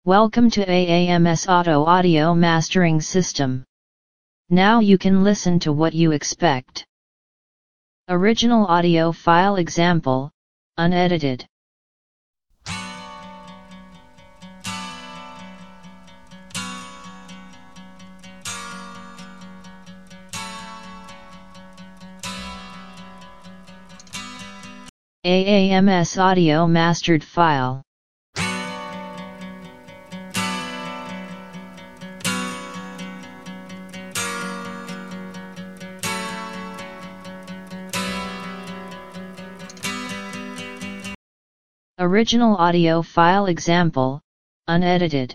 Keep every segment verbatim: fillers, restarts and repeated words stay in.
Welcome to A A M S Auto Audio Mastering System. Now you can listen to what you expect. Original audio file example, unedited. A A M S audio mastered file. Original audio file example, unedited.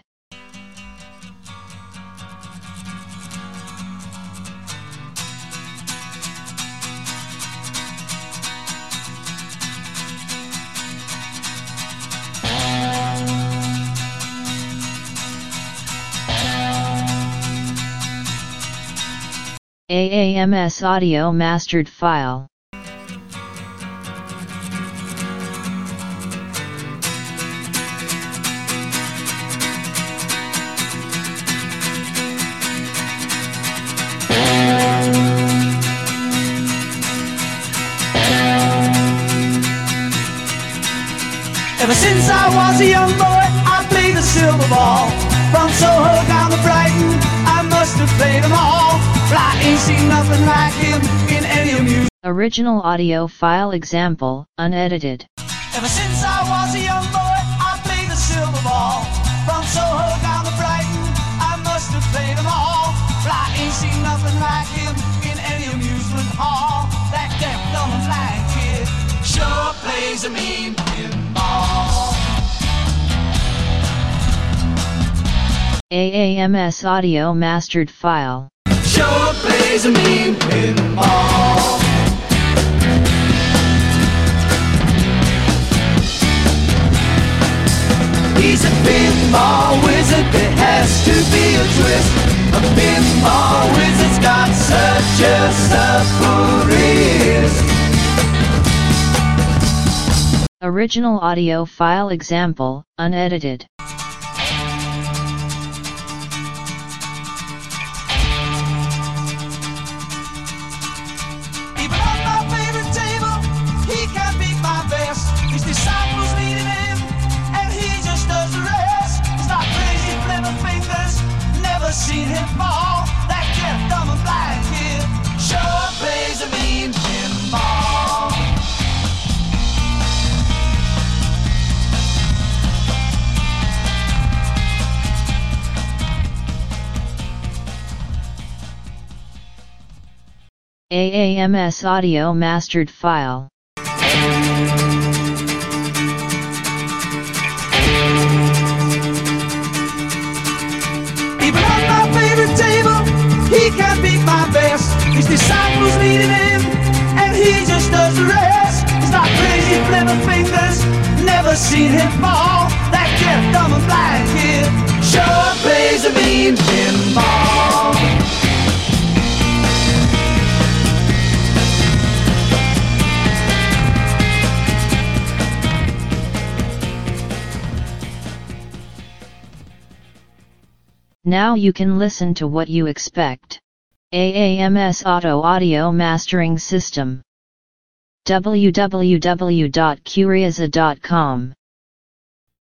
A A M S audio mastered file. Ever since I was a young boy, I played the silver ball. From Soho down to Brighton, I must have played them all. But I ain't seen nothing like him in any amusement. Original audio file example, unedited. Ever since I was a young boy, I played the silver ball. From Soho down to Brighton, I must have played them all. But I ain't seen nothing like him in any amusement hall. That deaf, dumb and blind kid sure plays a mean pinball. A A M S audio mastered file. Sure plays a mean pinball. He's a pinball wizard, there has to be a twist. A pinball wizard's got such a supple wrist. Original audio file example, unedited. Even on my favorite table, he can't beat my best. His disciples leading him, and he just does the rest. He's not crazy, clever fingers, never seen him fall. That deaf, dumb and blind kid sure plays a mean pinball. A A M S audio mastered file. Even on my favorite table, he can't beat my best. His disciples leading him, and he just does the rest. He's not crazy, clever fingers, never seen him fall. That deaf, dumb and blind kid sure plays a mean pinball. Now you can listen to what you expect. A A M S Auto Audio Mastering System. w w w dot curiaza dot com